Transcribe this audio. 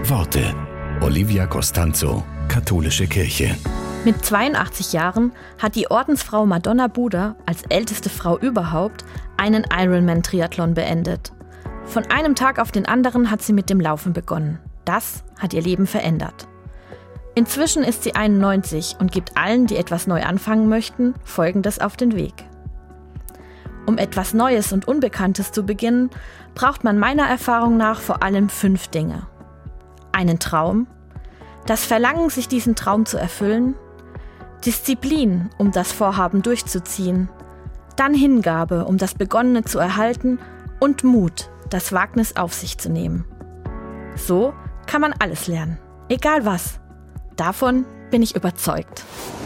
Worte. Olivia Costanzo, Katholische Kirche. Mit 82 Jahren hat die Ordensfrau Madonna Buder als älteste Frau überhaupt einen Ironman-Triathlon beendet. Von einem Tag auf den anderen hat sie mit dem Laufen begonnen. Das hat ihr Leben verändert. Inzwischen ist sie 91 und gibt allen, die etwas neu anfangen möchten, Folgendes auf den Weg. Um etwas Neues und Unbekanntes zu beginnen, braucht man meiner Erfahrung nach vor allem 5 Dinge. Einen Traum, das Verlangen, sich diesen Traum zu erfüllen, Disziplin, um das Vorhaben durchzuziehen, dann Hingabe, um das Begonnene zu erhalten und Mut, das Wagnis auf sich zu nehmen. So kann man alles lernen, egal was. Davon bin ich überzeugt.